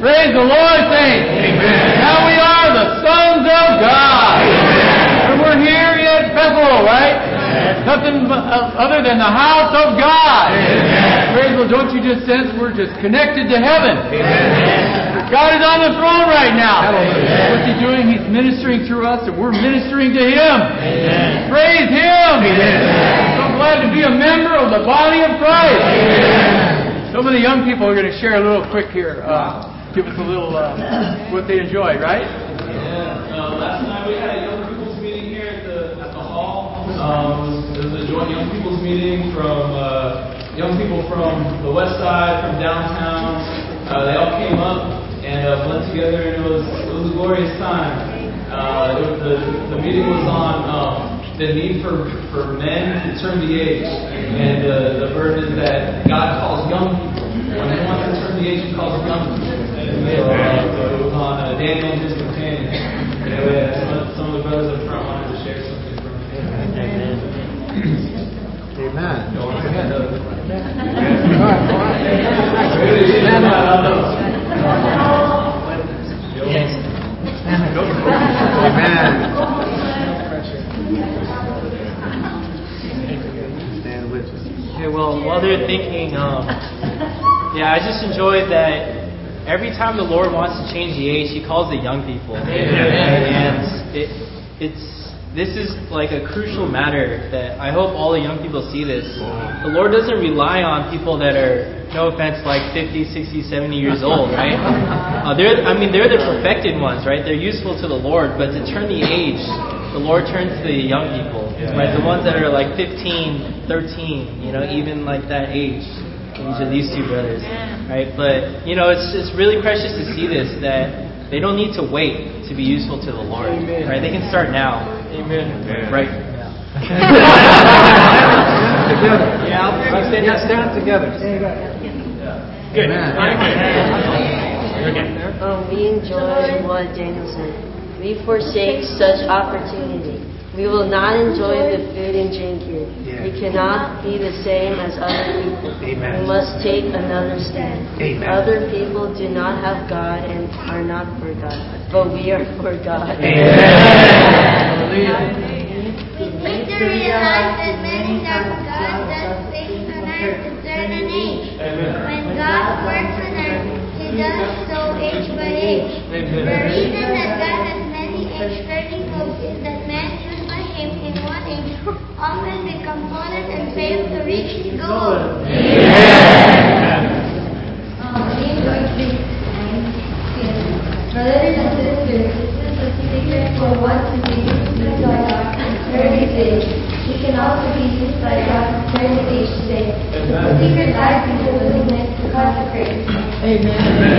Praise the Lord, saints. Amen. Now we are the sons of God. Amen. And we're here at Bethel, right? Amen. Nothing other than the house of God. Amen. Praise the Lord. Don't you just sense we're just connected to heaven? Amen. God is on the throne right now. Amen. What's He doing? He's ministering through us, and we're ministering to Him. Amen. Praise Him. Amen. So glad to be a member of the body of Christ. Amen. Some of the young people are going to share a little quick here. Give us a little what they enjoyed, right? Yeah. Last night we had a young people's meeting here at the hall. It was a joint young people's meeting from young people from the west side, from downtown. They all came up and blend together, and it was a glorious time. The meeting was on the need for men to turn the age, and the burden that God calls young people. When He wants to turn the age, He calls young people. So it was on Daniel and his companions. Anyway, some of the brothers up front wanted to share something from him. Amen. Amen. Okay, well, while they're thinking, I just enjoyed that every time the Lord wants to change the age, He calls the young people. And this is like a crucial matter that I hope all the young people see this. The Lord doesn't rely on people that are, no offense, like 50, 60, 70 years old, right? They're the perfected ones, right? They're useful to the Lord, but to turn the age, the Lord turns to the young people, right? The ones that are like 15, 13, even like that age. These are these two brothers, right? But it's really precious to see this, that they don't need to wait to be useful to the Lord, right? They can start now. Amen. Right now. Together. Yeah, stand together. Good. We enjoy what Daniel said. We forsake such opportunity. We will not enjoy the food and drink here. We cannot be the same as other people. Amen. We must take another stand. Amen. Other people do not have God and are not for God, but we are for God. Amen. We need to realize that many times God does things on earth to turn an age. When God works on earth, He does so age by age. The reason that God has many age 30 folks is that men used by Him in one age often become foolish and fail to reach His goal. Brothers and sisters, this is a secret for one to be used by God in 30 days. He can also be used by God in 30 days today. The secret lies in the willingness to consecrate. Amen.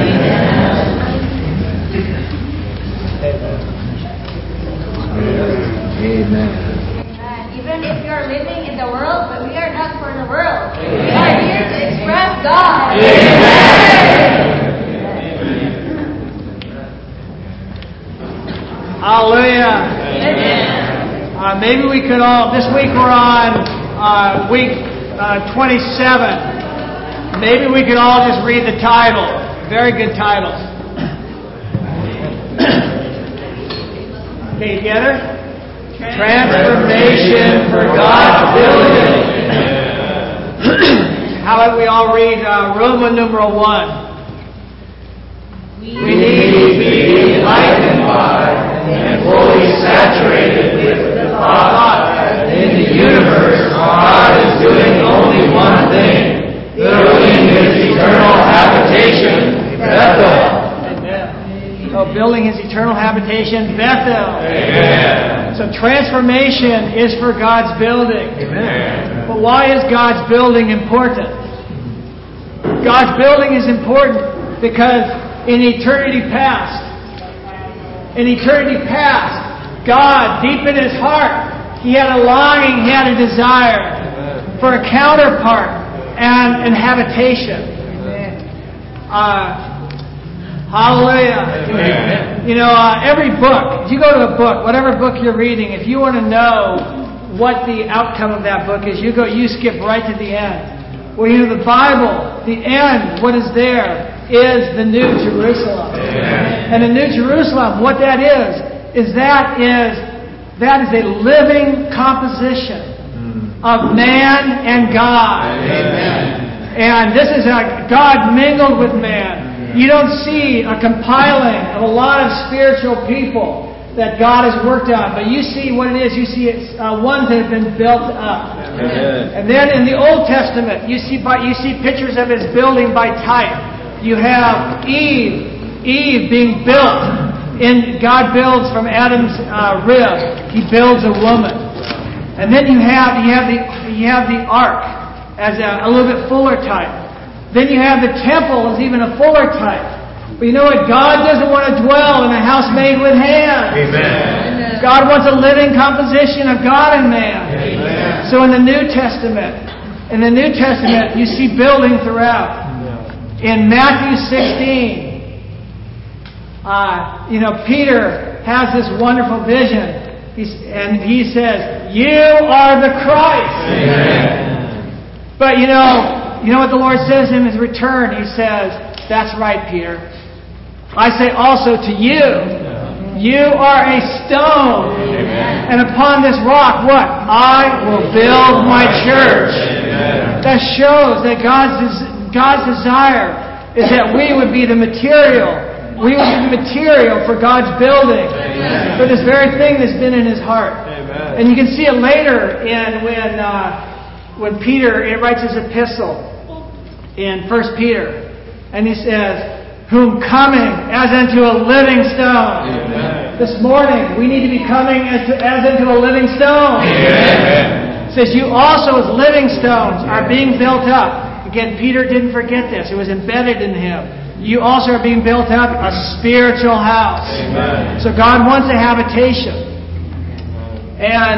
Amen. Even if you are living in the world, but we are not for the world. We are here to express God. Amen. Hallelujah. Amen. Maybe we could all, this week we're on week 27. Maybe we could all just read the title. Very good titles. Okay, together? Transformation for God's building. How about we all read Roman numeral 1? We need to be enlightened by and fully saturated with the thought that in the universe God is doing only one thing, building His eternal habitation, Bethel. Amen. So building His eternal habitation, Bethel. Amen. So transformation is for God's building. Amen. But why is God's building important? God's building is important because in eternity past, God, deep in His heart, He had a longing, He had a desire for a counterpart and habitation. Hallelujah. Amen. Every book, if you go to a book, whatever book you're reading, if you want to know what the outcome of that book is, you skip right to the end. Well, the Bible, the end, what is there? is the New Jerusalem. And the New Jerusalem, what that is that is a living composition of man and God. And this is God mingled with man. You don't see a compiling of a lot of spiritual people that God has worked on, but you see what it is. You see it's ones that have been built up. And then in the Old Testament, you see pictures of His building by type. You have Eve being built. God builds from Adam's rib. He builds a woman, and then you have the ark as a little bit fuller type. Then you have the temple as even a fuller type. But you know what? God doesn't want to dwell in a house made with hands. Amen. God wants a living composition of God and man. Amen. So in the New Testament, you see building throughout. In Matthew 16, Peter has this wonderful vision. He says, "You are the Christ." Amen. But you know what the Lord says in His return? He says, "That's right, Peter. I say also to you, you are a stone. Amen. And upon this rock, what? I will build my church." Amen. That shows that God's desire is that we would be the material. We would be the material for God's building. Amen. For this very thing that's been in His heart. Amen. And you can see it later when Peter writes his epistle in 1 Peter. And he says, "Whom coming as unto a living stone." Amen. This morning, we need to be coming as into a living stone. Amen. It says, "You also as living stones are being built up." Again, Peter didn't forget this. It was embedded in him. You also are being built up a spiritual house. Amen. So God wants a habitation. And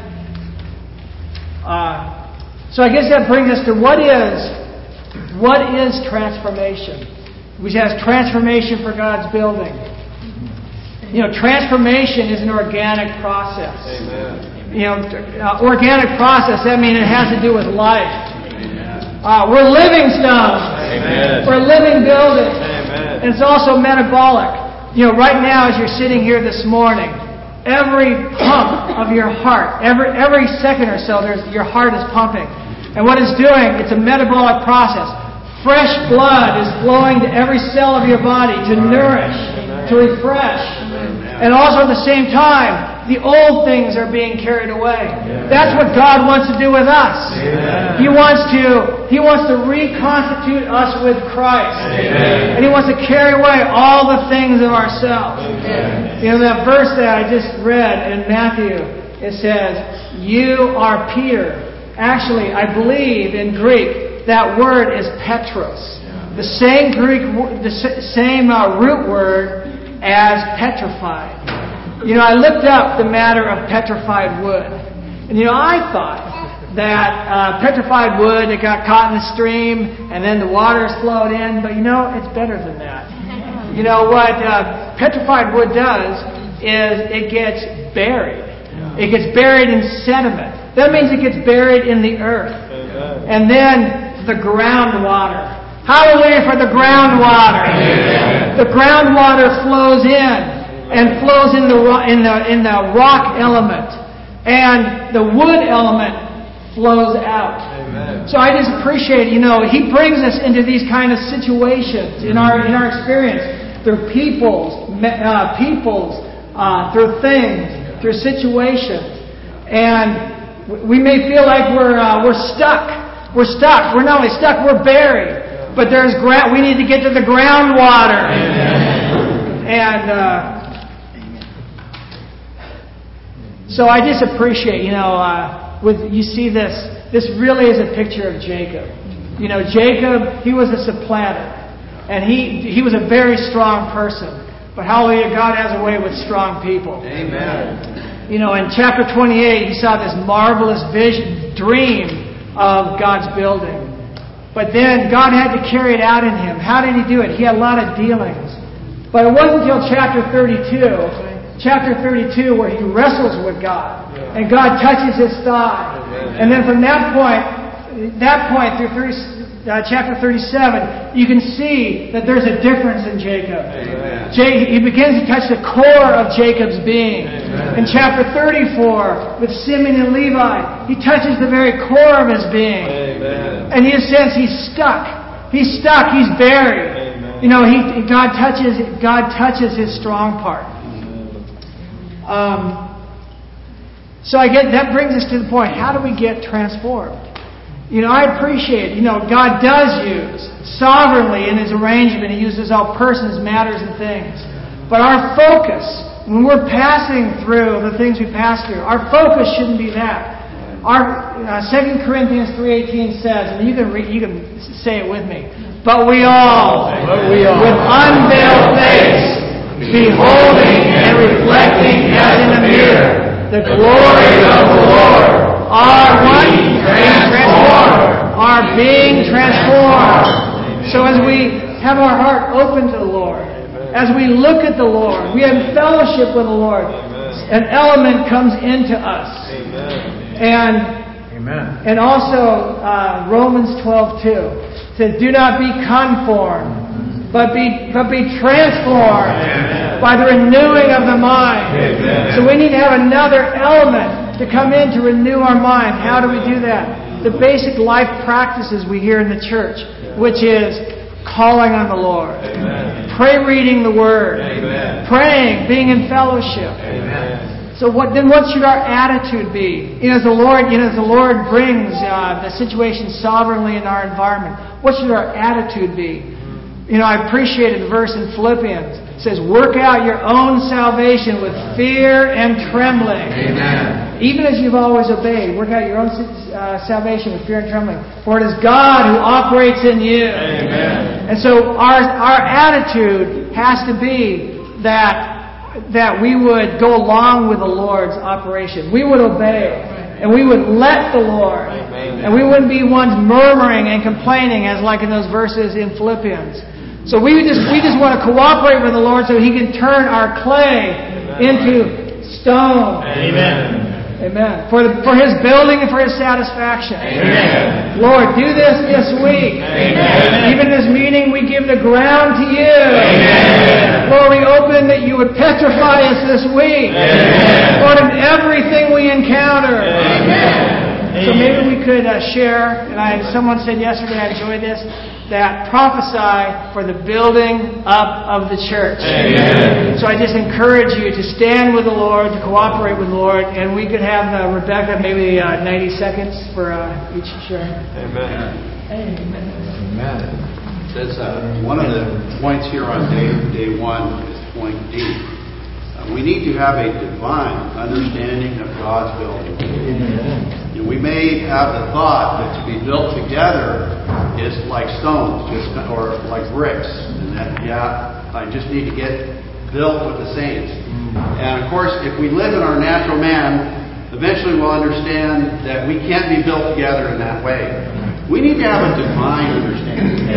so I guess that brings us to what is transformation? We have transformation for God's building. Transformation is an organic process. Amen. Organic process, that means it has to do with life. We're living stones. Amen. We're a living building. Amen. And it's also metabolic. Right now as you're sitting here this morning, every pump of your heart, every second or so, your heart is pumping. And what it's doing, it's a metabolic process. Fresh blood is flowing to every cell of your body to nourish, to refresh. And also at the same time, the old things are being carried away. That's what God wants to do with us. He wants to reconstitute us with Christ. And He wants to carry away all the things of ourselves. That verse that I just read in Matthew, it says, "You are Peter." Actually, I believe in Greek, that word is Petros. The same root word as petrified. I looked up the matter of petrified wood. And I thought that petrified wood, it got caught in the stream and then the waters flowed in. But it's better than that. What petrified wood does is it gets buried. It gets buried in sediment. That means it gets buried in the earth. And then the groundwater. Hallelujah for the groundwater. The groundwater flows in and flows in the rock element, and the wood element flows out. So I just appreciate, He brings us into these kind of situations in our experience through peoples, through things, through situations, and we may feel like we're stuck. We're stuck. We're not only stuck, we're buried. But we need to get to the groundwater. And so I just appreciate, you see this. This really is a picture of Jacob. Jacob, he was a supplanter, and he was a very strong person. But hallelujah, God has a way with strong people. Amen. In chapter 28, he saw this marvelous dream of God's building. But then God had to carry it out in him. How did He do it? He had a lot of dealings. But it wasn't until chapter 32 where he wrestles with God. And God touches his thigh. And then from that point through chapter 37, you can see that there's a difference in Jacob. He begins to touch the core of Jacob's being. In chapter 34, with Simeon and Levi, he touches the very core of his being. And in a sense, he's stuck. He's stuck. He's buried. You know, God touches his strong part. So that brings us to the point. How do we get transformed? You know, I appreciate, God does use sovereignly in His arrangement. He uses all persons, matters, and things. But our focus, when we're passing through the things we pass through, our focus shouldn't be that. Our 2 Corinthians 3:18 says, and you can say it with me, but we all, with unveiled face, beholding and reflecting as in a mirror the glory of the Lord, are being transformed. So as we have our heart open to the Lord, as we look at the Lord, we have fellowship with the Lord, an element comes into us. And also Romans 12:2 says, "Do not be conformed, but be transformed by the renewing of the mind." So we need to have another element to come in to renew our mind. How do we do that? The basic life practices we hear in the church, which is calling on the Lord, reading the Word, praying, being in fellowship. So what should our attitude be? As the Lord brings the situation sovereignly in our environment, what should our attitude be? I appreciated the verse in Philippians. It says, "Work out your own salvation with fear and trembling." Even as you've always obeyed, work out your own salvation with fear and trembling. For it is God who operates in you. And so our attitude has to be that we would go along with the Lord's operation. We would obey. And we would let the Lord. And we wouldn't be ones murmuring and complaining as like in those verses in Philippians. So we just want to cooperate with the Lord so He can turn our clay into stone. Amen. For His building and for His satisfaction. Lord, do this week. Even this meeting, we give the ground to You. Lord, we open that You would petrify us this week. Lord, in everything we encounter. So maybe we could share, and someone said yesterday, I enjoyed this, that prophesy for the building up of the church. So I just encourage you to stand with the Lord, to cooperate with the Lord, and we could have Rebecca maybe 90 seconds for each sharing. That's one of the points here on day one is point D. We need to have a divine understanding of God's building. We may have the thought that to be built together is like stones, or like bricks, and that I just need to get built with the saints. And of course, if we live in our natural man, eventually we'll understand that we can't be built together in that way. We need to have a divine understanding.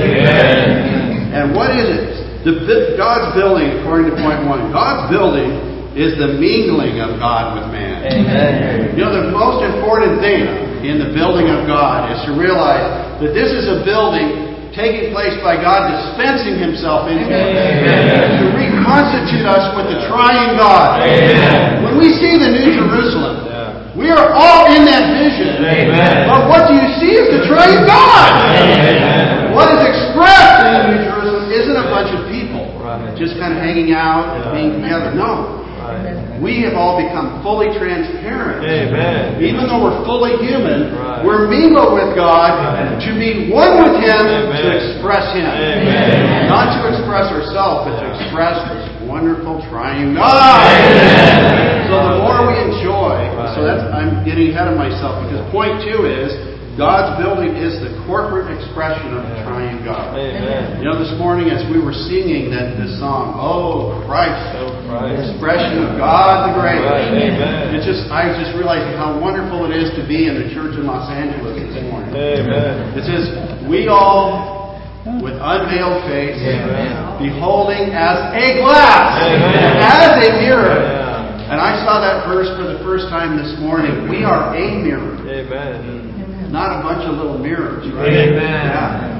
And what is it? God's building, according to point one, God's building is the mingling of God with man. The most important thing in the building of God is to realize that this is a building taking place by God dispensing Himself into it. To reconstitute us with the triune God. When we see the New Jerusalem, we are all in that vision. But what do you see is the triune God. What is expressed in the New Jerusalem isn't a bunch of people just kind of hanging out and being together. No. We have all become fully transparent. Even though we're fully human, we're mingled with God to be one with Him, to express Him. Not to express ourselves, but to express this wonderful triune God. So the more we enjoy, I'm getting ahead of myself, because point two is God's building is the corporate expression of the triune God. This morning as we were singing the song, "Oh Christ," expression of God the Great. I was just realizing how wonderful it is to be in the church in Los Angeles this morning. It says, "We all, with unveiled face, beholding as a glass, as a mirror." And I saw that verse for the first time this morning. We are a mirror. Not a bunch of little mirrors, right?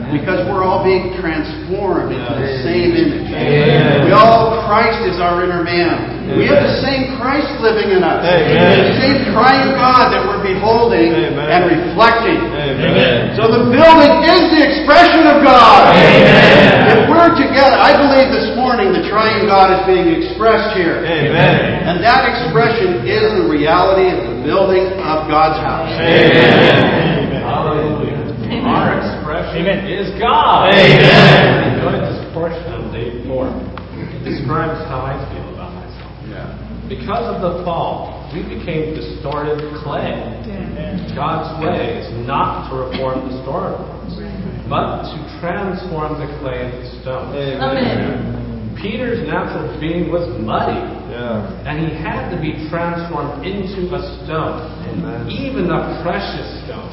Because we're all being transformed into the same image. Amen. Christ is our inner man. We have the same Christ living in us. Amen. The same triune God that we're beholding and reflecting. Amen. So the building is the expression of God. Amen. If we're together, I believe this morning the triune God is being expressed here. Amen. And that expression is the reality of the building of God's house. Amen. Hallelujah. Our expression is God. Amen. Enjoyed this portion of day 4. It describes how I feel about myself. Because of the fall, we became distorted clay. God's way is not to reform distorted ones, but to transform the clay into stone. Amen. Peter's natural being was muddy, and he had to be transformed into a stone, even a precious stone.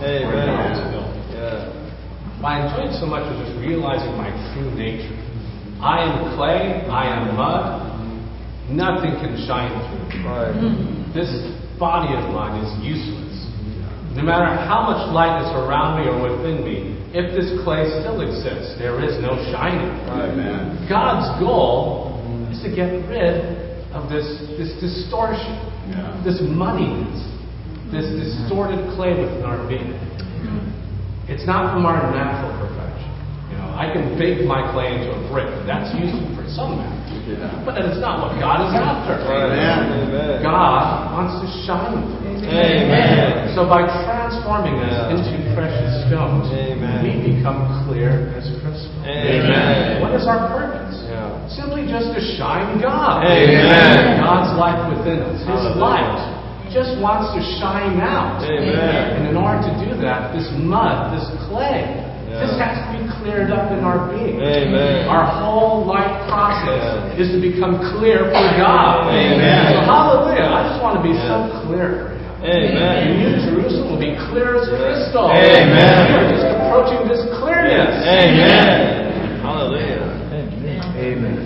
What I enjoyed so much was just realizing my true nature. I am clay, I am mud, nothing can shine through me. This body of mine is useless. No matter how much light is around me or within me, if this clay still exists, there is no shining. God's goal is to get rid of this distortion, this muddiness, this distorted clay within our being. It's not from our natural perfection. I can bake my clay into a brick. That's useful for some matters. But it's not what God is after. Amen. God wants to shine through us. Amen. So by transforming us into precious stones, we become clear as crystal. Amen. What is our purpose? Simply just to shine God. Amen. God's life within us. His light just wants to shine out. Amen. And in order to do that, this mud, this clay, this has to be cleared up in our being. Amen. Our whole life process is to become clear for God. Amen. So hallelujah. I just want to be so clear for Him. Amen. The New Jerusalem will be clear as crystal. Amen. We are just approaching this clearness. Amen. Hallelujah. Amen.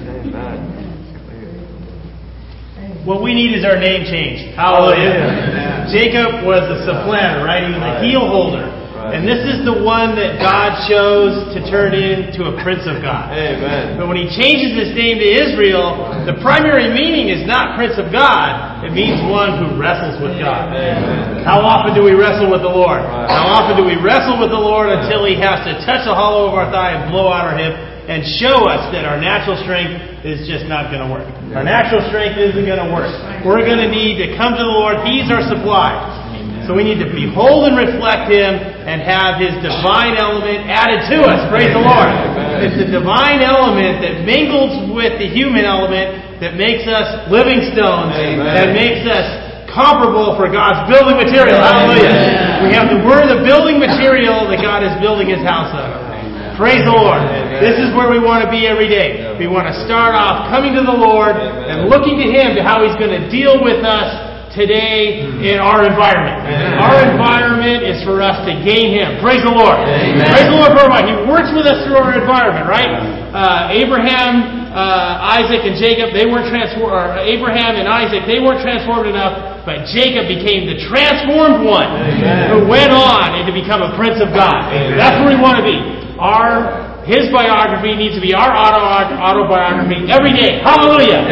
What we need is our name changed. Hallelujah. Jacob was the supplanter, right? He was the heel holder. And this is the one that God chose to turn into a prince of God. Amen. But when he changes his name to Israel, the primary meaning is not prince of God. It means one who wrestles with God. Amen. How often do we wrestle with the Lord? How often do we wrestle with the Lord until he has to touch the hollow of our thigh and blow out our hip and show us that our natural strength is just not going to work. Our natural strength isn't going to work. We're going to need to come to the Lord. He's our supply. So we need to behold and reflect Him and have His divine element added to us. Praise the Lord. It's the divine element that mingles with the human element that makes us living stones, that makes us comparable for God's building material. Hallelujah. We have we're the building material that God is building His house out of. Praise the Lord. This is where we want to be every day. We want to start off coming to the Lord and looking to Him to how He's going to deal with us today in our environment. Our environment is for us to gain Him. Praise the Lord. Praise the Lord for everybody. He works with us through our environment, right? Abraham, Isaac, and Jacob, they weren't transformed. Abraham and Isaac, they weren't transformed enough, but Jacob became the transformed one who went on and to become a prince of God. That's where we want to be. His biography needs to be our autobiography every day. Hallelujah.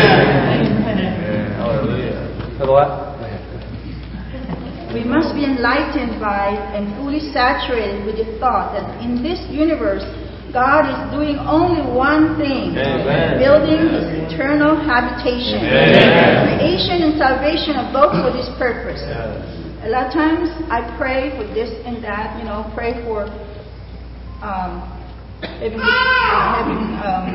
We must be enlightened by and fully saturated with the thought that in this universe, God is doing only one thing, building His eternal habitation. Creation and salvation are both for this purpose. A lot of times I pray for this and that, pray for having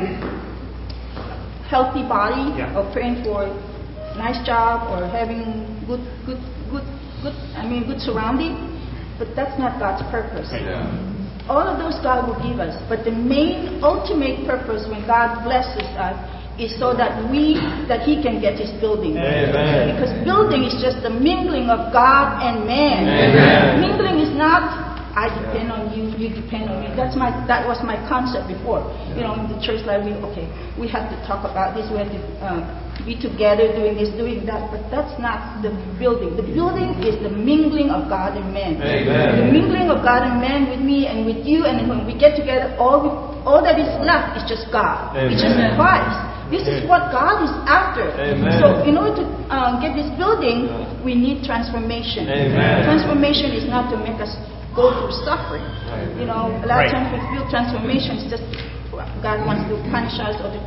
healthy body, or praying for nice job, or having good surrounding. But that's not God's purpose. All of those God will give us, but the main ultimate purpose when God blesses us is so that He can get His building. Because building is just the mingling of God and man. Mingling is not I depend on you, you depend on me. That was my concept before. In the church life, we have to talk about this, we have to be together doing this, doing that, but that's not the building. The building is the mingling of God and man. Amen. The mingling of God and man with me and with you, and when we get together, all that is left is just God. Amen. It's just Christ. This is what God is after. Amen. So in order to get this building, we need transformation. Amen. Transformation is not to make us go through suffering. A lot of times we feel transformation is just God wants to punish us or to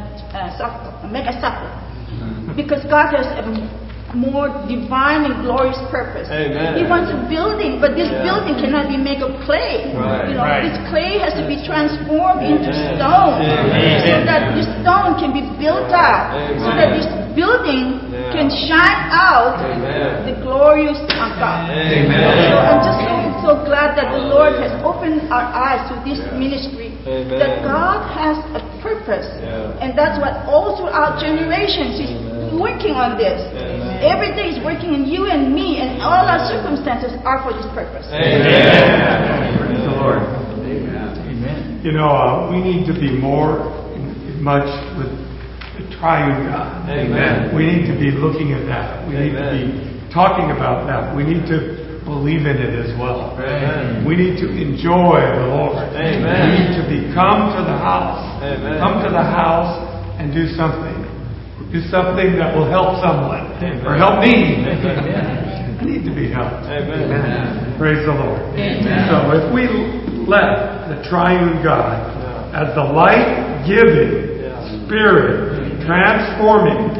make us suffer. Because God has a more divine and glorious purpose. Amen. He wants a building, but this building cannot be made of clay. This clay has to be transformed into stone, so that this stone can be built up, so that this building can shine out the glorious of God. So I'm just so glad that the Lord has opened our eyes to this ministry, that God has a purpose, and that's what all throughout generations He's working on this. Every day is working in you and me, and all our circumstances are for this purpose. Praise the Lord. Amen. We need to be more much with the triune God. Amen. We need to be looking at that. We need to be talking about that. We need to believe in it as well. Amen. We need to enjoy the Lord. Amen. We need to come to the house. Amen. Come to the house and do something. Do something that will help someone. Or help me. I need to be helped. Amen. Praise the Lord. Amen. So if we let the triune God as the life-giving Spirit transforming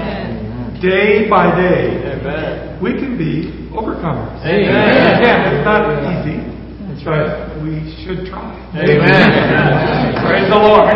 day by day, we can be overcomers. Amen. Again, it's not easy, but we should try. Amen. Praise the Lord.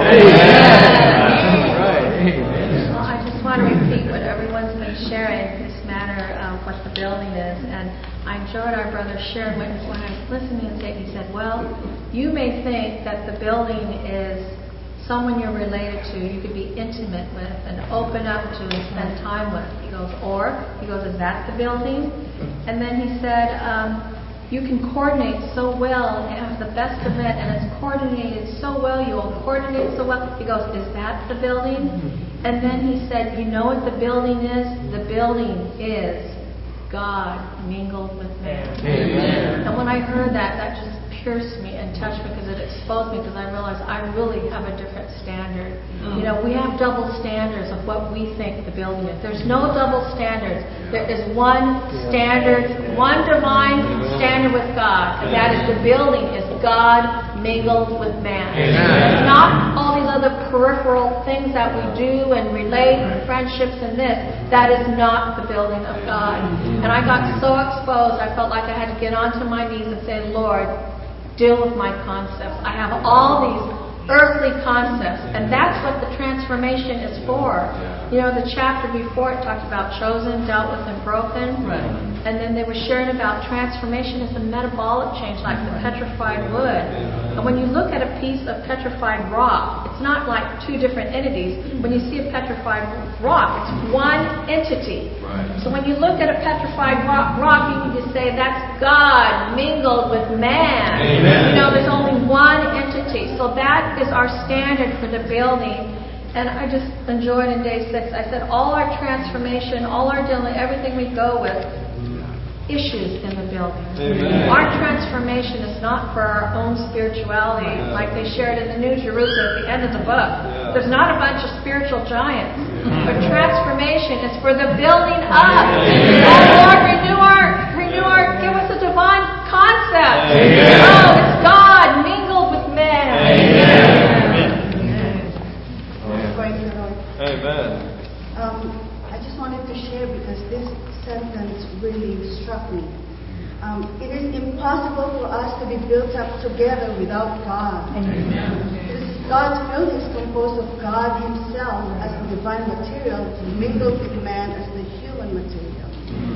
Well, I just want to repeat what everyone's been sharing, this matter of what the building is. And I enjoyed our brother sharing when I was listening to it. He said, well, you may think that the building is someone you're related to, you could be intimate with and open up to and spend time with. He goes, is that the building? And then he said, you can coordinate so well and have the best of it, and it's coordinated so well, you will coordinate so well. He goes, is that the building? And then he said, you know what the building is? The building is God mingled with man. Amen. And when I heard that just pierced me and touched me, because it exposed me, because I realized I really have a different standard. We have double standards of what we think the building is. There's no double standards. There is one standard, one divine standard with God, and that is the building is God mingled with man. It's not all these other peripheral things that we do and relate and friendships and this. That is not the building of God. And I got so exposed, I felt like I had to get onto my knees and say, Lord, deal with my concepts. I have all these earthly concepts, and that's what the transformation is for. The chapter before it talked about chosen, dealt with, and broken. And then they were sharing about transformation as a metabolic change, like the petrified wood. And when you look at a piece of petrified rock, it's not like two different entities. When you see a petrified rock, it's one entity. So when you look at a petrified rock, you can just say that's God mingled with man. There's only one entity. So that is our standard for the building. And I just enjoyed in day 6. I said all our transformation, all our dealing, everything we go with, issues in the building. Our transformation is not for our own spirituality, like they shared in the New Jerusalem at the end of the book. There's not a bunch of spiritual giants. But transformation is for the building up. Oh Lord, renew our, give us a divine concept. It's God mingled with man. Amen. I just wanted to share because this sentence really struck me. It is impossible for us to be built up together without God. Because God's building is composed of God Himself as the divine material mingled with man as the human material.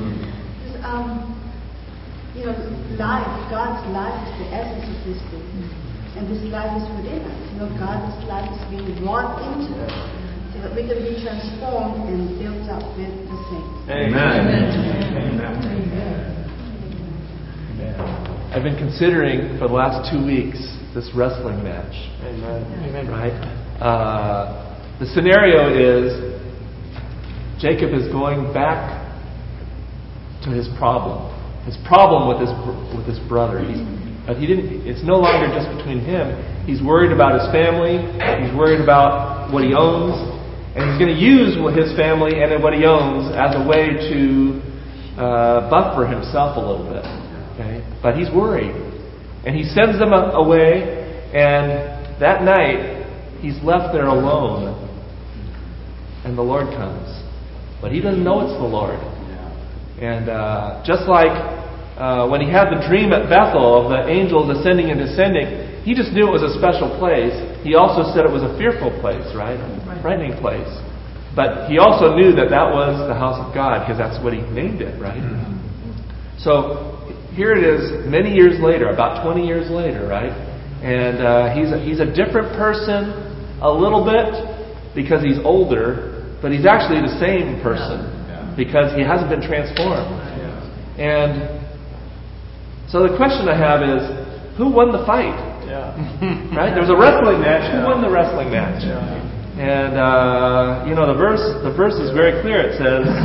Because, God's life is the essence of this building. And this life is within us. God's life is being brought into us so that we can be transformed and built up with the saints. Amen. Amen. Amen. I've been considering for the last 2 weeks this wrestling match. Amen. Right? The scenario is Jacob is going back to his problem. His problem with his brother. It's no longer just between him. He's worried about his family. He's worried about what he owns, and he's going to use his family and what he owns as a way to buffer himself a little bit. Okay, but he's worried, and he sends them away. And that night, he's left there alone, and the Lord comes, but he doesn't know it's the Lord. And just like when he had the dream at Bethel of the angels ascending and descending, he just knew it was a special place. He also said it was a fearful place, right? A frightening place. But he also knew that was the house of God, because that's what he named it, right? So here it is, many years later, about 20 years later, right? And he's a different person a little bit because he's older, but he's actually the same person because he hasn't been transformed. And so the question I have is, who won the fight? Right? There was a wrestling match. Who won the wrestling match? And the verse is very clear. It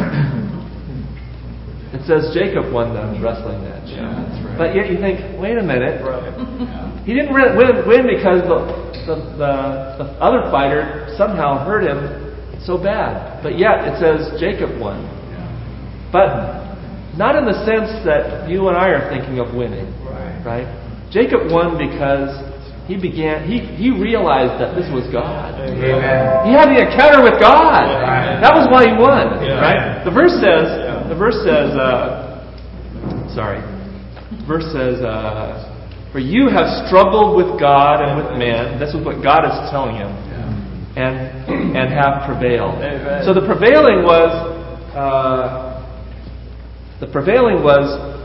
says Jacob won the wrestling match. But yet you think, wait a minute. He didn't win because the other fighter somehow hurt him so bad. But yet it says Jacob won. But not in the sense that you and I are thinking of winning. Right? Jacob won because he realized that this was God. Amen. He had the encounter with God. Right. That was why he won. Right? The verse says, for you have struggled with God and with man. This is what God is telling him. And have prevailed. Amen. So the prevailing was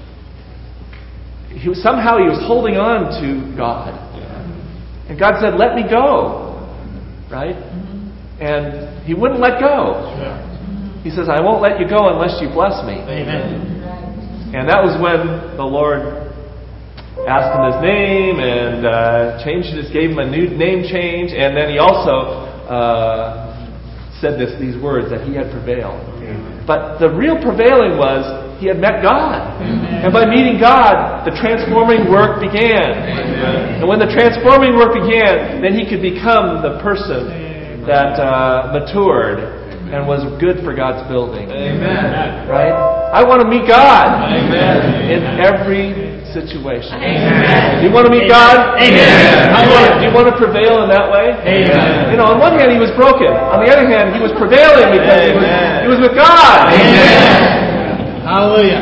somehow he was holding on to God. And God said, let me go. Right? And he wouldn't let go. He says, I won't let you go unless you bless me. Amen. And that was when the Lord asked him his name and gave him a new name change. And then he also said these words that he had prevailed. Amen. But the real prevailing was he had met God. Amen. And by meeting God, the transforming work began. Amen. And when the transforming work began, then he could become the person that matured and was good for God's building. Amen. Right? I want to meet God. Amen. In every situation. Amen. Do you want to meet God? Amen. Do you want to prevail in that way? Amen. On one hand, he was broken. On the other hand, he was prevailing because he was with God. Amen. Hallelujah.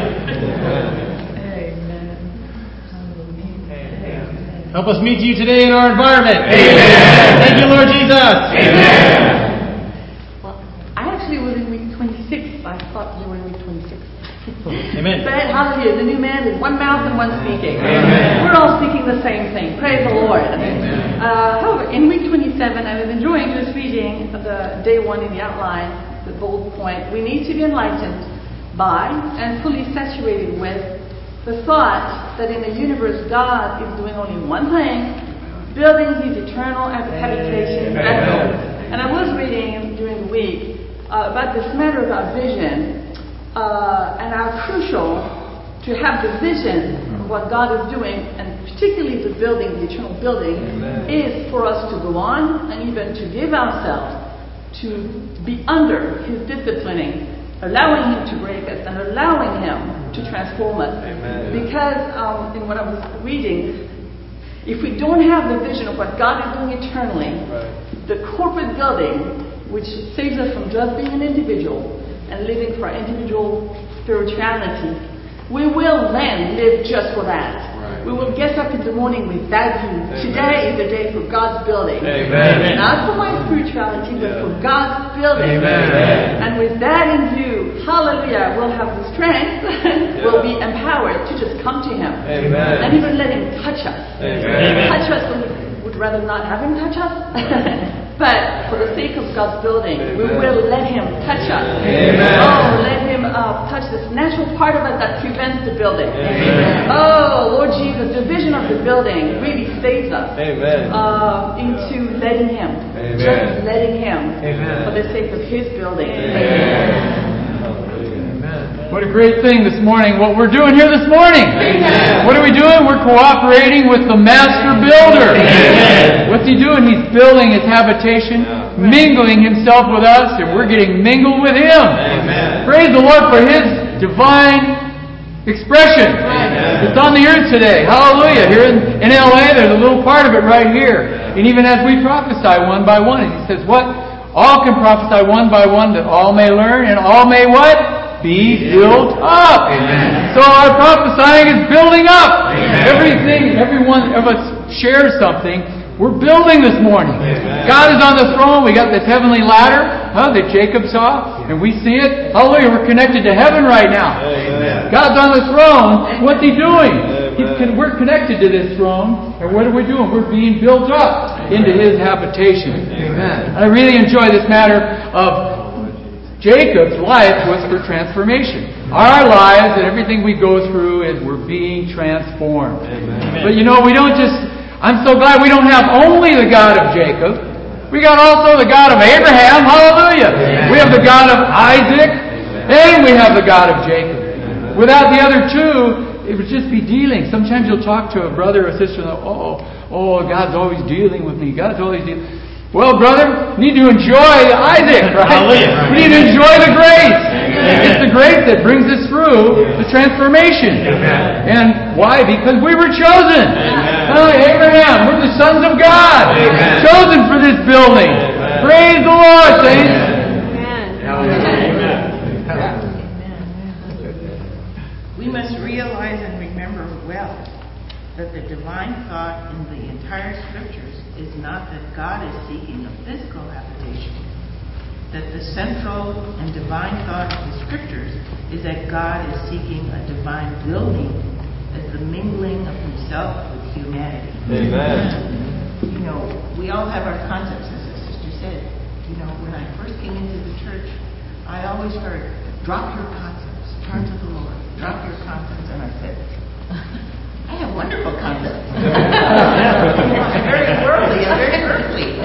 Help us meet you today in our environment. Amen. Thank you, Lord Jesus. Amen. Well, I actually was in week 26. I thought you were in week 26. Amen. But hallelujah. The new man is one mouth and one speaking. Amen. We're all speaking the same thing. Praise the Lord. Amen. However, in week 27, I was enjoying just reading the day one in the outline, the bold point. We need to be enlightened by and fully saturated with the thought that in the universe God is doing only one thing, building His eternal habitation. And I was reading during the week about this matter about vision and how crucial to have the vision of what God is doing, and particularly the building, the eternal building, is for us to go on and even to give ourselves to be under His disciplining, allowing Him to break us and allowing Him to transform us. Amen. Because in what I was reading, if we don't have the vision of what God is doing eternally, the corporate building, which saves us from just being an individual and living for individual spirituality, we will then live just for that. We will get up in the morning with that view. Amen. Today is the day for God's building. Amen. Not for my spirituality, but for God's building. Amen. And with that in view, hallelujah, we'll have the strength, we'll be empowered to just come to Him. Amen. And even let Him touch us. Amen. Touch us when we would rather not have Him touch us. But for the sake of God's building, we will let Him touch us. Amen. Oh, let Him touch this natural part of us that prevents the building. Amen. Oh, Lord Jesus, the vision of the building really saves us. Amen. Into letting Him. Amen. Just letting Him. Amen. For the sake of His building. Amen. What a great thing this morning, what we're doing here this morning. Amen. What are we doing? We're cooperating with the Master Builder. Amen. What's He doing? He's building His habitation, mingling Himself with us, and we're getting mingled with Him. Amen. Praise the Lord for His divine expression. Amen. It's on the earth today. Hallelujah. Here in LA, there's a little part of it right here. And even as we prophesy one by one, He says, what? All can prophesy one by one, that all may learn, and all may what? Be built up. Amen. So our prophesying is building up. Amen. Every one of us shares something. We're building this morning. Amen. God is on the throne. We got this heavenly ladder that Jacob saw, and we see it. Hallelujah. We're connected to heaven right now. Amen. God's on the throne. What's He doing? We're connected to this throne, and what are we doing? We're being built up into His habitation. Amen. I really enjoy this matter of Jacob's life was for transformation. Our lives and everything we go through is we're being transformed. Amen. But we don't just... I'm so glad we don't have only the God of Jacob. We got also the God of Abraham. Hallelujah. Amen. We have the God of Isaac. Amen. And we have the God of Jacob. Amen. Without the other two, it would just be dealing. Sometimes you'll talk to a brother or sister and God's always dealing with me. God's always dealing... Well, brother, we need to enjoy Isaac, right? We need to enjoy the grace. Amen. It's the grace that brings us through the transformation. Amen. And why? Because we were chosen. Abraham, we're the sons of God. Amen. Chosen for this building. Amen. Praise the Lord, saints. Amen. We must realize and remember well that the divine thought in the entire Scriptures is not that God is seeking a physical habitation. That the central and divine thought of the Scriptures is that God is seeking a divine building as the mingling of Himself with humanity. Amen. We all have our concepts, as the sister said. When I first came into the church, I always heard, drop your concepts, turn to the Lord, drop your concepts, and I said, I have wonderful concepts. I'm very worldly. I'm very earthly.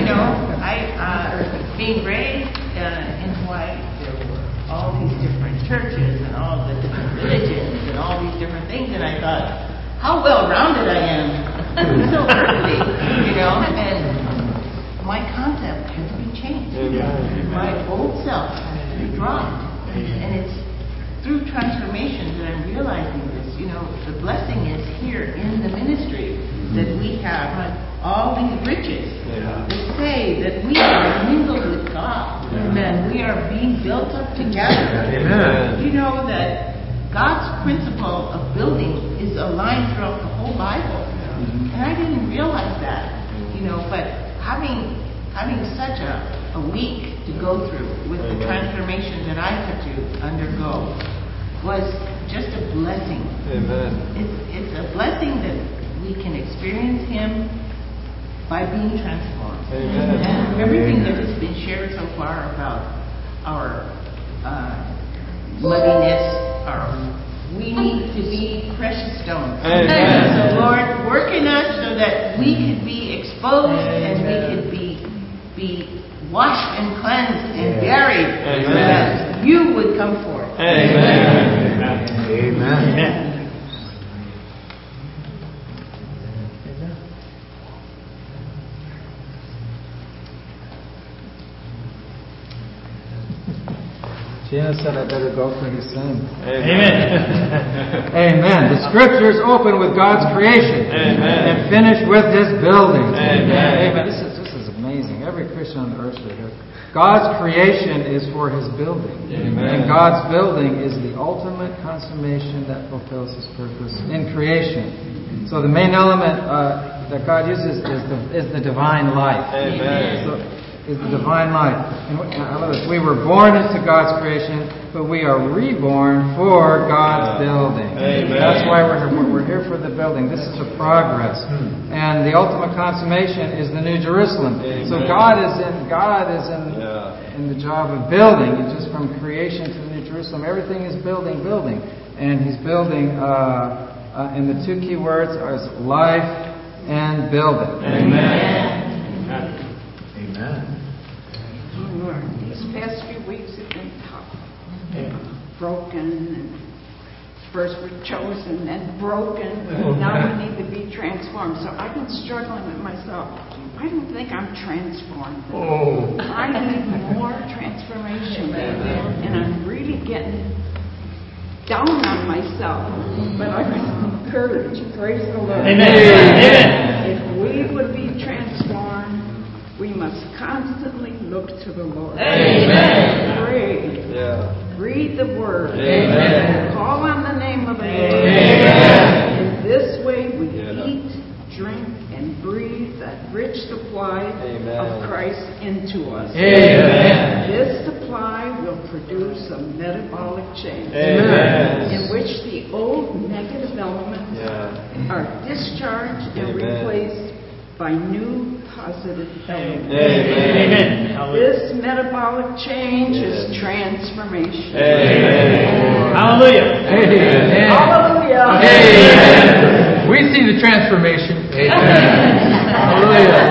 Being raised in Hawaii, there were all these different churches and all the different religions and all these different things, and I thought, how well-rounded I am. I'm so earthly, and my concept has to be changed. My old self has to be dropped, and it's through transformation that I'm realizing this. The blessing is here in the ministry that we have all these riches to say that we are mingled with God. Amen. We are being built up together. Amen. You know that God's principle of building is aligned throughout the whole Bible. And I didn't realize that. But having such a week to go through with the transformation that I had to undergo was just a blessing. Amen. It's a blessing that we can experience Him by being transformed. Amen. And everything that has been shared so far about our muddiness, we need to be precious stones. Amen. So Lord, work in us so that we could be exposed and we could be washed and cleansed and buried, so that You would come forth. Amen. Amen. Gina said I better go for his son. Amen. Amen. The Scriptures open with God's creation. Amen. And finish with His building. Amen. Amen. This is amazing. Every Christian on the earth should hear. God's creation is for His building. Amen. And God's building is the ultimate consummation that fulfills His purpose in creation. So the main element that God uses is the divine life. Amen. So, is the divine life. And I love this. We were born into God's creation, but we are reborn for God's building. Amen. That's why we're here. We're here for the building. This is a progress. And the ultimate consummation is the New Jerusalem. Amen. So God is in the job of building. It's just from creation to the New New Jerusalem, everything is building. And he's building, and the two key words are life and building. Amen. Lord, these past few weeks have been tough. Broken, and first we're chosen and broken. Now we need to be transformed. So I've been struggling with myself. I don't think I'm transformed. I need more transformation. And I'm really getting down on myself. But I was encouraged. Praise the Lord. Amen. If we would be transformed, we must constantly look to the Lord. Amen. Pray. Yeah. Read the Word. Amen. Call on the name of the Lord. Amen. In this way we eat, drink, and breathe that rich supply of Christ into us. Amen. This supply will produce a metabolic change in which the old negative elements are discharged and replaced by new positive elements. Amen. This metabolic change is transformation. Amen. Hallelujah. Amen. Hallelujah. Amen. We see the transformation. Amen. Hallelujah.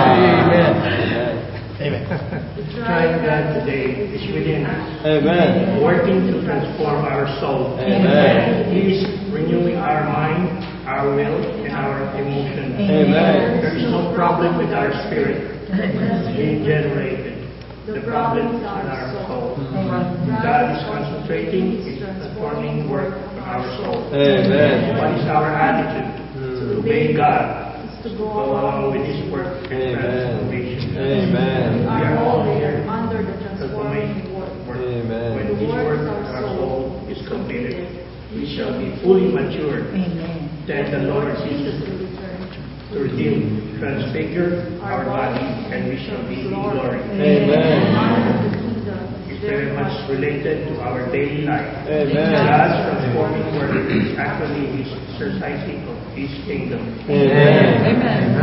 Amen. The triune God today is within us. Amen. Working to transform our soul. Amen. He is renewing our mind, our will, and our emotions. Amen. There is no problem with our spirit being generated. The problem is in our soul. God is concentrating His transforming work on our soul. Amen. What is our attitude? To obey God. To go along with His work and transformation. Amen. We are all here under the transforming work. Amen. When His work on our soul is completed, we shall be fully matured. Then the Lord Jesus will return to redeem, transfigure our body, and we shall be in glory. Amen. It's very much related to our daily life. Amen. God's transforming work is actually His exercising of His kingdom. Amen.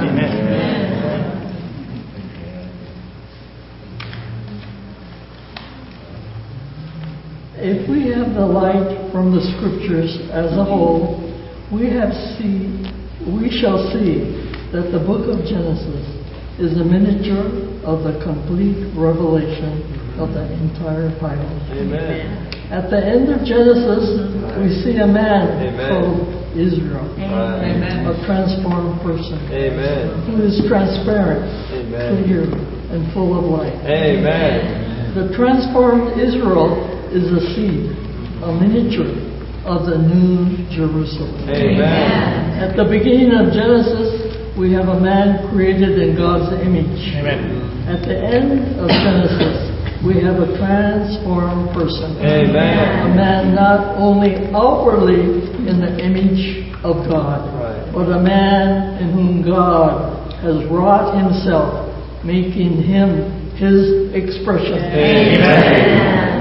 If we have the light from the Scriptures as a whole, we shall see that the book of Genesis is a miniature of the complete revelation of the entire Bible. Amen. At the end of Genesis, we see a man called Israel, a transformed person who is transparent, clear, and full of light. Amen. The transformed Israel is a seed, a miniature of the new Jerusalem. Amen. At the beginning of Genesis, we have a man created in God's image. Amen. At the end of Genesis, we have a transformed person. Amen. A man not only outwardly in the image of God, but a man in whom God has wrought Himself, making him His expression. Amen.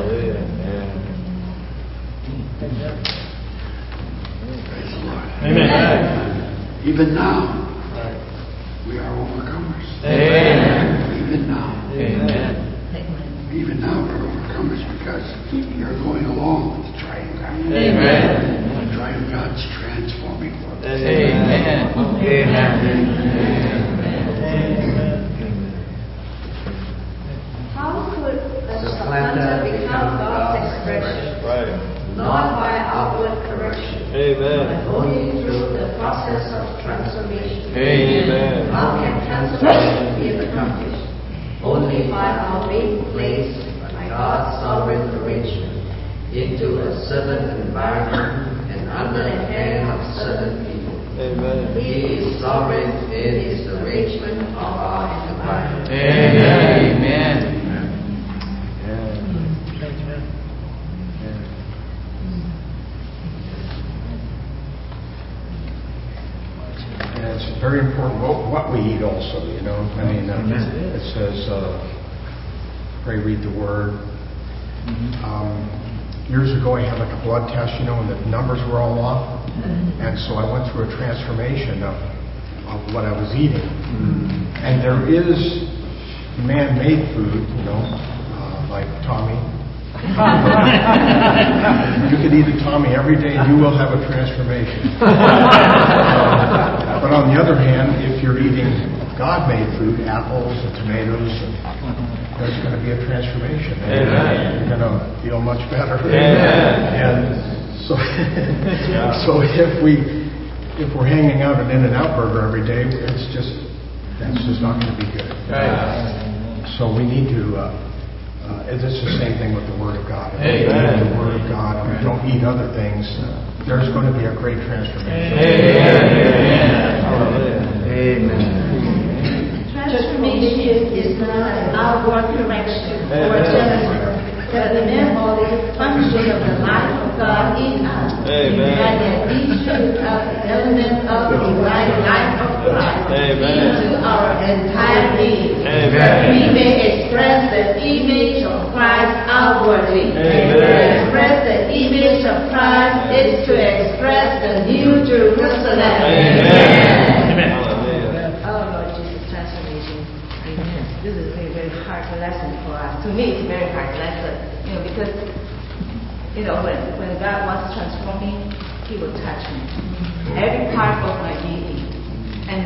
Amen. Even now, we are overcomers. Amen. Even now. Amen. Even now, we're overcomers because you're going along with the triune God. Amen. The triune God's transforming work. Amen. How could a planta become God's expression? Not by outward correction, Amen. but only through the process of transformation. Amen. How can transformation be accomplished? Only by our being placed by God's sovereign arrangement into a certain environment and under the hand of certain people. Amen. He is sovereign in His arrangement of our environment. Amen. And it's very important what we eat also, you know. I mean, it says, pray, read the Word. Years ago I had like a blood test, you know, and the numbers were all off. And so I went through a transformation of what I was eating. And there is man-made food, you know, like Tommy. You could eat a Tommy every day and you will have a transformation. But on the other hand, if you're eating God-made food, apples and tomatoes, there's going to be a transformation. Amen. You're going to feel much better. Amen. And so if we're hanging out an In-N-Out burger every day, that's just not going to be good. Right. So we need to. It's the same thing with the Word of God. If we Amen. eat the Word of God, we don't eat other things. There's going to be a great transformation. Amen. Transformation is not an outward correction or judgment, but an embodied function of the life of God in us. Amen. And that each of the elements of the divine life of Christ into our entire being, that we may express the image of Christ outwardly. To express the image of Christ is to express the New Jerusalem. Amen. Oh Lord Jesus, transformation. Amen. This is a very, very hard lesson for us. To me, it's a very hard lesson. Because when God wants to transform me, He will touch me. Every part of my being. And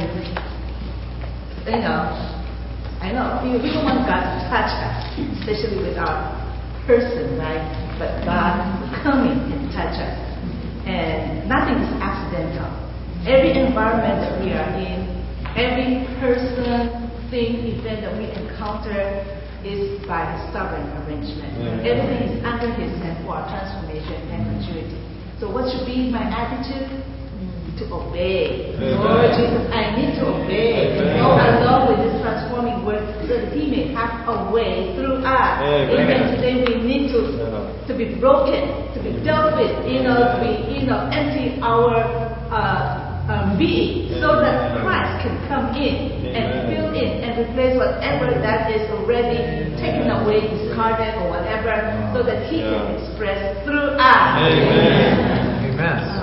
I know we don't want God to touch us, especially with our person, right? But God will come in and touch us. And nothing is accidental. Every environment that we are in, every person, thing, event that we encounter is by His sovereign arrangement. Everything is under His hand for our transformation and maturity. So what should be my attitude? To obey. Lord Jesus, I need to obey and go along with this transforming work so that He may have a way through us. Even today we need to be broken, to be dealt with, to be empty our being so that Christ can come in and fill in and replace whatever that is already taken away, discarded or whatever, so that He can express through us. Amen.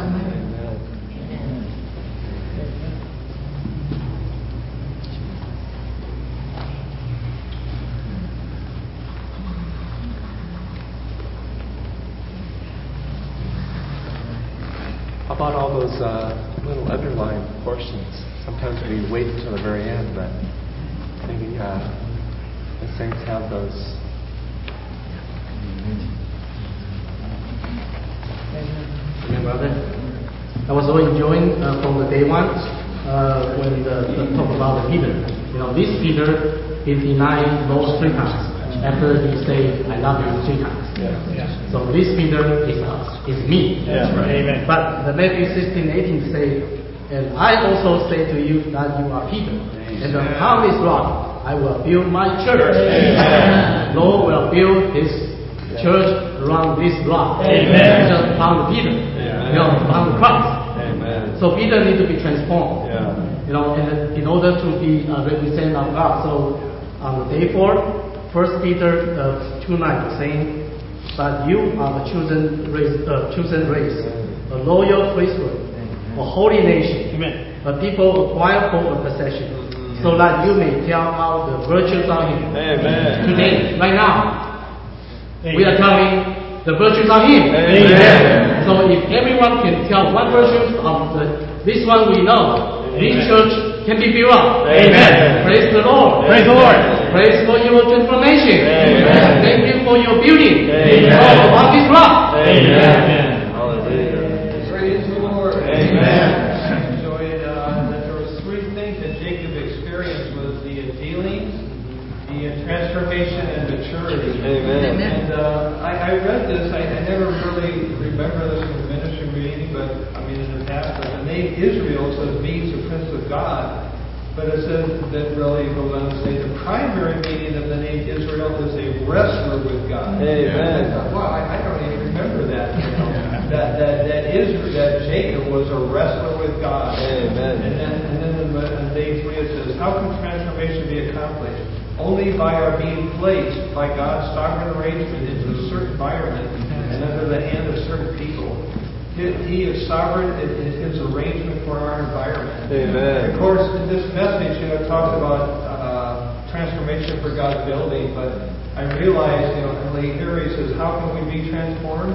How about all those little underlying portions? Sometimes we wait until the very end, but maybe the saints have those. Amen, brother. I was so enjoying from the day one when the talk about the Peter. This Peter, he denied Lord 3 times after he said, "I love you" 3 times. So this Peter is us, is me. Amen. But the Matthew 16:18 say, "And I also say to you that you are Peter, and upon this rock I will build my church." Lord will build His church around this rock. Just upon Peter, upon Christ. So Peter needs to be transformed. And in order to be a representative of God. So on the day 4, 1 Peter 2:9 saying, "But you are a chosen race, a loyal priesthood, a holy nation, a people acquired for a possession, so that you may tell out the virtues of Him." Today, right now, we are telling the virtues of Him. So if everyone can tell one virtue of this one we know, this church can be built up. Praise the Lord. Praise the Lord. Praise for your transformation. Thank you for your building. On this rock. Praise the Lord. I enjoyed that there was 3 things that Jacob experienced was the healing, the transformation, and maturity. And I read this. I never really remember this from the ministry meeting, but in the past. But the name Israel says means the Prince of God. But it says that really goes on to say the primary meaning of the name Israel is a wrestler with God. I thought, wow, I don't even remember that. That Jacob was a wrestler with God. And then in day 3 it says, how can transformation be accomplished? Only by our being placed by God's sovereign arrangement into a certain environment and under the hand of certain people. He is sovereign in His arrangement for our environment. Of course, in this message, it talks about transformation for God's building, but I realized, Emily, here he says, how can we be transformed?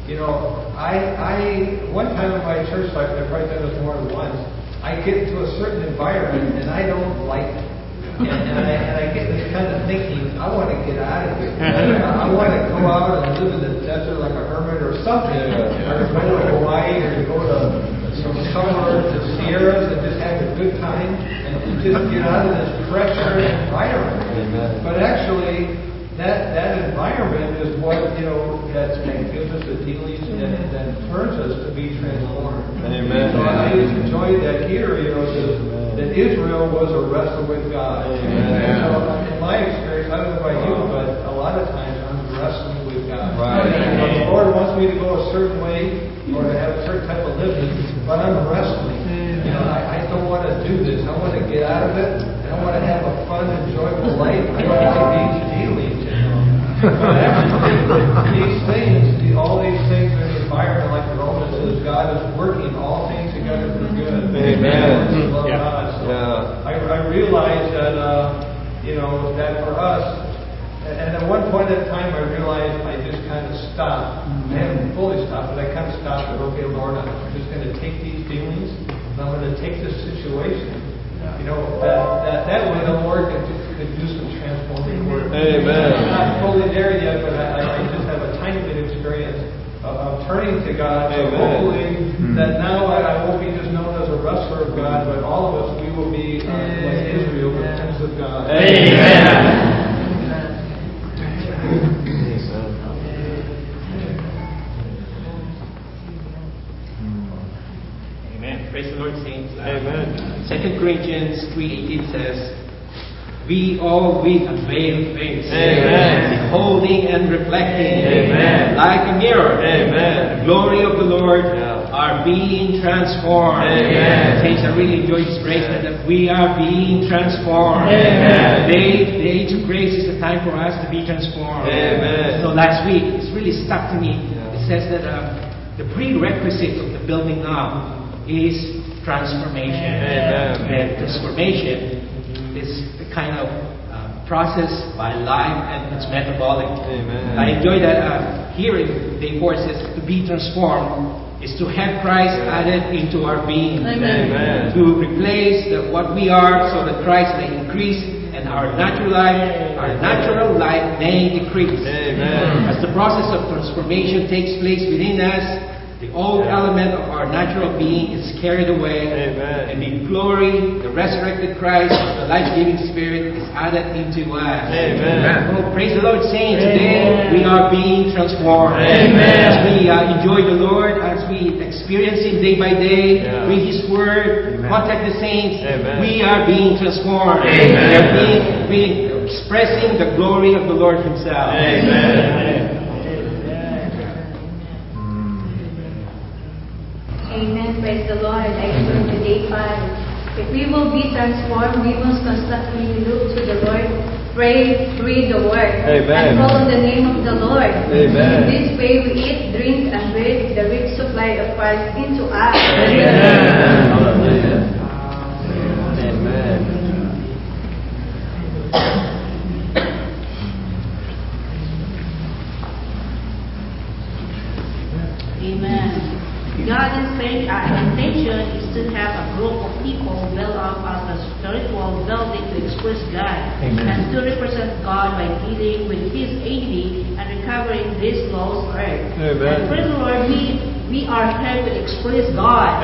I one time in my church life, I've probably done this more than once, I get into a certain environment and I don't like it. And I get this kind of thinking, I want to get out of here. I want to go out and live in the desert like a hermit or something. Or go to Hawaii or go to somewhere to the Sierras and just have a good time and just get out of this pressure environment. Amen. But actually, that environment is what, that gives us the dealings that turns us to be transformed. Amen. So I just enjoyed that here, that Israel was a wrestle with God. Amen. So in my experience, I don't know about you, but a lot of times I'm wrestling with God. Right. The Lord wants me to go a certain way or to have a certain type of living, but I'm wrestling. I don't want to do this. I want to get out of it. I want to have a fun, enjoyable life. I don't like these dealings. But actually, all these things in the environment, like Romans says, God is working all things together for good. Amen. Love God. So I realized that, that for us, and at one point in time, I realized I just kind of stopped. I haven't fully stopped, but I kind of stopped. And okay, Lord, I'm just going to take these dealings, and I'm going to take this situation. That way the Lord could do some transforming work. Amen. I'm not fully there yet, but I just have a tiny bit of experience of turning to God. So hopefully that now I won't be just known as a wrestler of God, but all of us, we will be like Israel, the prince of God. Amen. Amen. Praise the Lord, saints. Amen. 2 Corinthians 3:18 says, we all with unveiled face, beholding and reflecting, like a mirror, the glory of the Lord, are being transformed. Saints, I really enjoy this phrase that we are being transformed. The age of grace is the time for us to be transformed. So last week, it's really stuck to me. It says that the prerequisite of the building up is transformation. And transformation is the kind of process by life, and it's metabolic. I enjoy that here in Day 4 says to be transformed is to have Christ added into our being. To replace what we are so that Christ may increase and our natural life may decrease. As the process of transformation takes place within us, the old element of our natural being is carried away, and in glory, the resurrected Christ, the life-giving Spirit, is added into us. Oh, praise the Lord, saints! Today we are being transformed. As we enjoy the Lord, as we experience Him day by day, read His Word, contact the saints, we are being transformed. We are being expressing the glory of the Lord Himself. Amen. Praise the Lord. I go to Day 5. If we will be transformed, we must constantly look to the Lord, pray, read the Word, and call on the name of the Lord. In this way, we eat, drink, and breathe the rich supply of Christ into us. Amen. God's intention is to have a group of people built up as a spiritual building to express God and to represent God by dealing with His deity and recovering this lost earth. And praise the Lord, we are here to express God.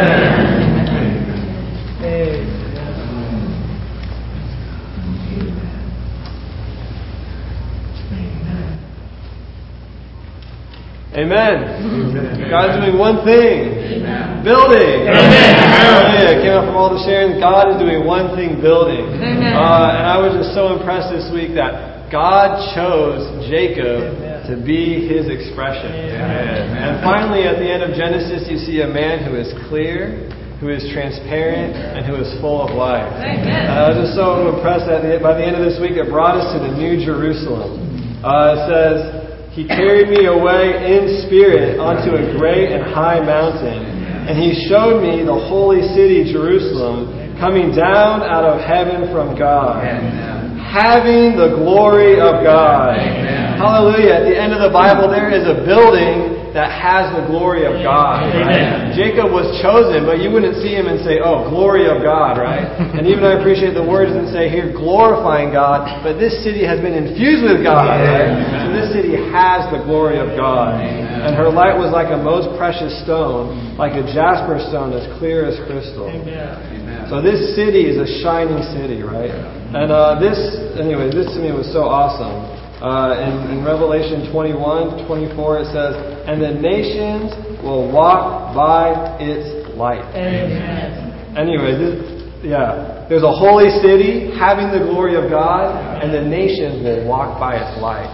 Amen. God's doing one thing. Building. Hallelujah. It came out from all the sharing. God is doing one thing, building. And I was just so impressed this week that God chose Jacob to be His expression. And finally, at the end of Genesis, you see a man who is clear, who is transparent, and who is full of life. I was just so impressed that by the end of this week, it brought us to the New Jerusalem. It says, He carried me away in spirit onto a great and high mountain, and He showed me the holy city Jerusalem coming down out of heaven from God, having the glory of God. Amen. Hallelujah. At the end of the Bible, there is a building that has the glory of God. Right? Jacob was chosen, but you wouldn't see him and say, oh, glory of God, right? And even I appreciate the words and say here, glorifying God, but this city has been infused with God, right? So this city has the glory of God. And her light was like a most precious stone, like a jasper stone as clear as crystal. So this city is a shining city, right? And this to me was so awesome. In Revelation 21:24 it says, and the nations will walk by its light. Anyway, there's a holy city having the glory of God, and the nations will walk by its light.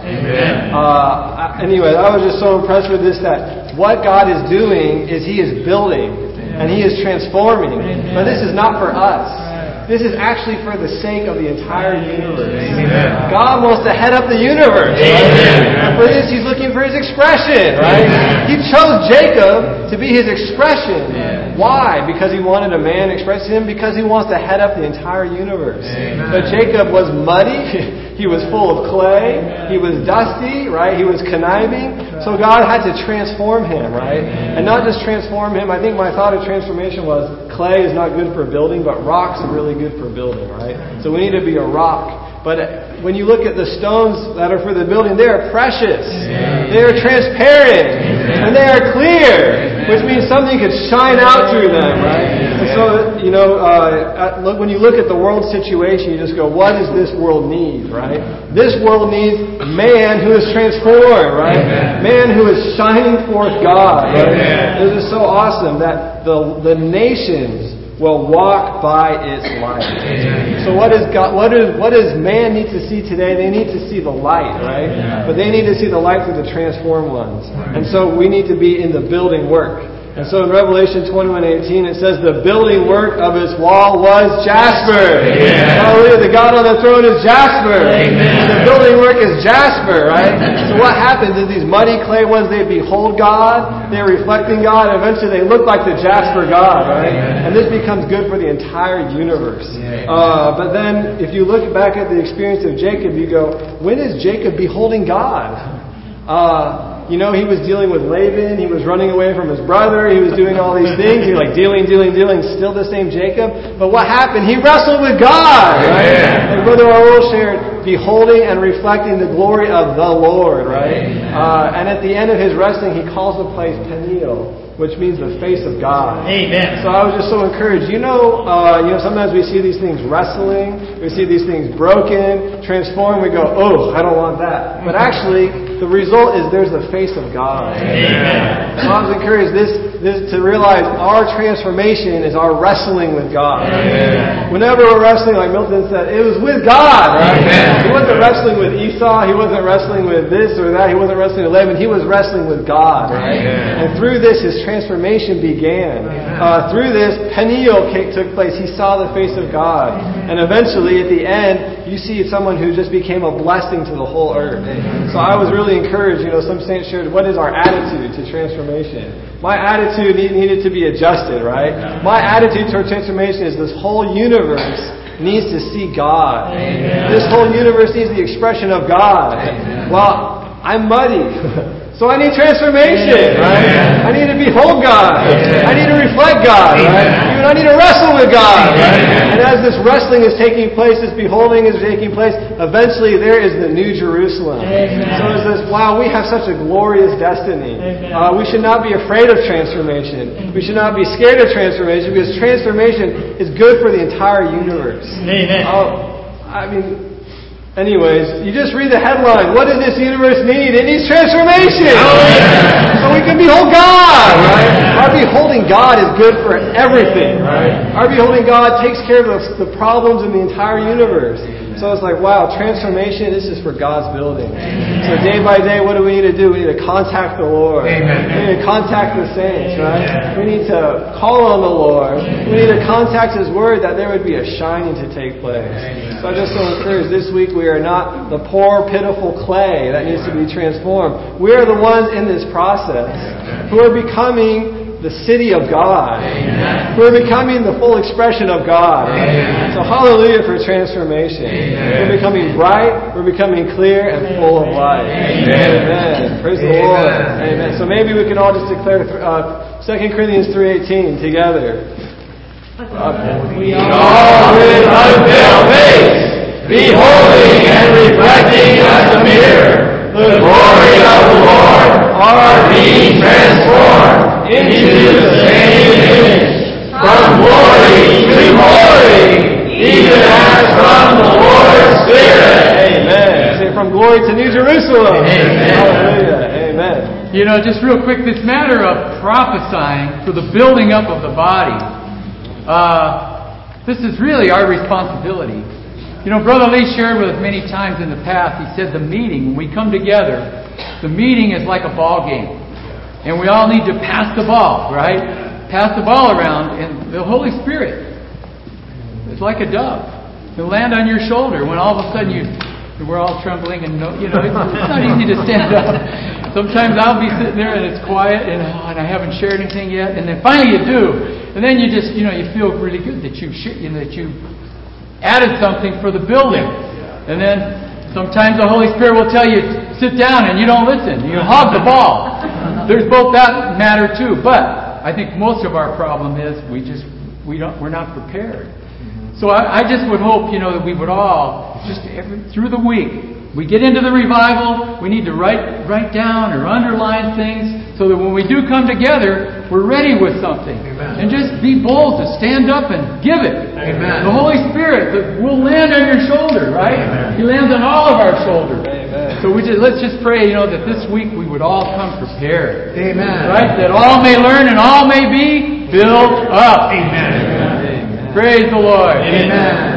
Anyway, I was just so impressed with this, that what God is doing is He is building and He is transforming. But this is not for us. This is actually for the sake of the entire universe. Amen. God wants to head up the universe. Right? And for this, He's looking for His expression. Right? He chose Jacob to be His expression. Why? Because He wanted a man to express Him? Because He wants to head up the entire universe. But Jacob was muddy. He was full of clay. He was dusty, right? He was conniving. So God had to transform him, right? And not just transform him. I think my thought of transformation was clay is not good for building, but rocks are really good for building, right? So we need to be a rock. But when you look at the stones that are for the building, they are precious. They are transparent. And they are clear. Which means something could shine out through them, right? And so, when you look at the world situation, you just go, what does this world need, right? This world needs man who is transformed, right? Man who is shining forth God, right? This is so awesome that the nations will walk by its light. So what does man need to see today? They need to see the light, right? But they need to see the light through the transformed ones. And so we need to be in the building work. And so in Revelation 21:18 it says the building work of its wall was jasper. Hallelujah. The God on the throne is jasper. The building work is jasper, right? So what happens is these muddy clay ones, they behold God, they're reflecting God, and eventually they look like the jasper God, right? And this becomes good for the entire universe. But then if you look back at the experience of Jacob, you go, when is Jacob beholding God? He was dealing with Laban. He was running away from his brother. He was doing all these things. He was like dealing. Still the same Jacob. But what happened? He wrestled with God. Right? Like Brother Arul shared, beholding and reflecting the glory of the Lord. Right? And at the end of his wrestling, he calls the place Peniel, which means the face of God. Amen. So I was just so encouraged. Sometimes we see these things wrestling, we see these things broken, transformed. We go, oh, I don't want that. But actually, the result is there's the face of God. Amen. So I was encouraged this to realize our transformation is our wrestling with God. Amen. Whenever we're wrestling, like Milton said, it was with God. Right? Amen. He wasn't wrestling with Esau. He wasn't wrestling with this or that. He wasn't wrestling with Laban. He was wrestling with God. Right? And through this, his transformation began. Through this, Peniel took place. He saw the face of God. And eventually, at the end, you see someone who just became a blessing to the whole earth. So I was really encouraged. Some saints shared, what is our attitude to transformation? My attitude needed to be adjusted, right? My attitude toward transformation is this whole universe needs to see God. Amen. This whole universe needs the expression of God. Amen. Well, I'm muddy. So I need transformation, right? I need to behold God. I need to reflect God, right? Even I need to wrestle with God, right? And as this wrestling is taking place, this beholding is taking place, eventually there is the New Jerusalem. So it's this, wow, we have such a glorious destiny. We should not be afraid of transformation. We should not be scared of transformation, because transformation is good for the entire universe. Anyways, you just read the headline. What does this universe need? It needs transformation. So we can behold God, right? Our beholding God is good for everything, right? Our beholding God takes care of the problems in the entire universe. So it's like, wow, transformation, this is for God's building. So day by day, what do we need to do? We need to contact the Lord. We need to contact the saints, right? We need to call on the Lord. We need to contact His Word that there would be a shining to take place. So I'm just so encouraged this week we are not the poor, pitiful clay that needs to be transformed. We are the ones in this process who are becoming the city of God. Amen. We're becoming the full expression of God. Amen. So hallelujah for transformation. Amen. We're becoming bright, we're becoming clear and full of light. Amen. Praise the Lord. Amen. So maybe we can all just declare 2 Corinthians 3:18 together. We all with unveiled face, beholding and reflecting as a mirror the glory of the Lord, are being transformed into the same image, from glory to glory, even as from the Lord's Spirit. Amen. Say, from glory to New Jerusalem. Amen. Hallelujah. Amen. You know, just real quick, this matter of prophesying for the building up of the body, this is really our responsibility. You know, Brother Lee shared with us many times in the past, he said the meeting, when we come together, the meeting is like a ball game. And we all need to pass the ball, right? Pass the ball around, and the Holy Spirit is like a dove. He'll land on your shoulder when all of a sudden we're all trembling and it's not easy to stand up. Sometimes I'll be sitting there and it's quiet and I haven't shared anything yet, and then finally you do, and then you just you feel really good that you added something for the building, and then sometimes the Holy Spirit will tell you sit down and you don't listen. You hog the ball. There's both that matter too, but I think most of our problem is we're not prepared. So I just would hope that we would all through the week. We get into the revival, we need to write down or underline things so that when we do come together, we're ready with something. Amen. And just be bold to stand up and give it. Amen. The Holy Spirit will land on your shoulder, right? Amen. He lands on all of our shoulders. Amen. So let's just pray, that this week we would all come prepared. Amen. Right? That all may learn and all may be built up. Amen. Amen. Praise the Lord. Amen.